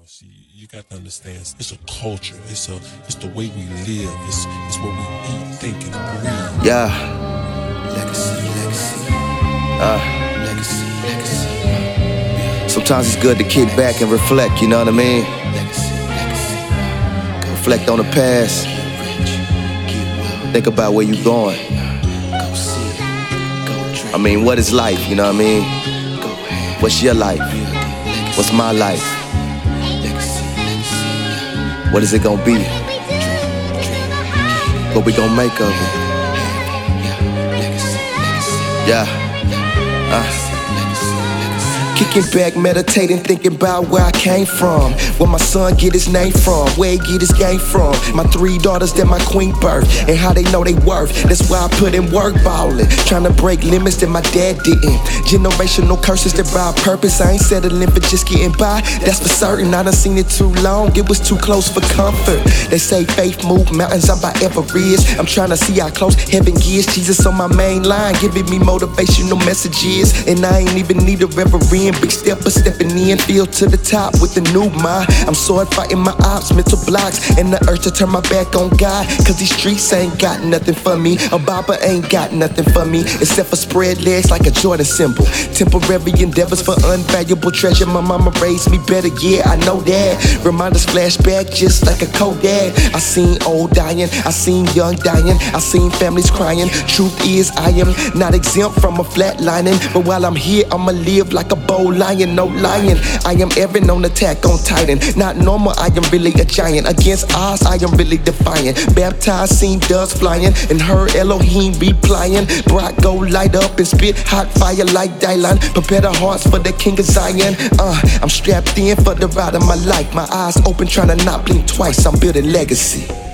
See, you got to understand, it's a culture. It's the way we live. It's what we eat, think, and breathe. Yeah. Legacy. Sometimes it's good to kick back and reflect, you know what I mean? Reflect on the past. Think about where you're going. I mean, what is life, you know what I mean? What's your life? What's my life? What is it gonna be? What we gonna make of it? Yeah. Kicking back, meditating, thinking about where I came from, where my son get his name from, where he get his game from, my 3 daughters that my queen birthed, and how they know they worth. That's why I put in work ballin', trying to break limits that my dad didn't. Generational curses that by purpose, I ain't settling for just getting by. That's for certain, I done seen it too long, it was too close for comfort. They say faith move mountains, I'm by Everest. I'm trying to see how close heaven gets. Jesus on my main line, giving me motivational messages, and I ain't even need a reverend. Big stepper stepping in, feel to the top with the new mind. I'm sword fighting my ops, mental blocks, and the urge to turn my back on God. Cause these streets ain't got nothing for me. A Baba ain't got nothing for me, except for spread legs like a Jordan symbol. Temporary endeavors for unvaluable treasure. My mama raised me better, yeah, I know that. Reminders flashback just like a Kodak. I seen old dying, I seen young dying, I seen families crying. Truth is, I am not exempt from a flatlining, but while I'm here, I'ma live like a bold lion, no lying. I am Aaron on attack on Titan. Not normal, I am really a giant. Against odds, I am really defiant. Baptized, seen dust flying, and heard Elohim replying. Brock go light up and spit hot fire like Dylan. Prepare the hearts for the King of Zion. I'm strapped in for the ride of my life. My eyes open, trying to not blink twice. I'm building legacy.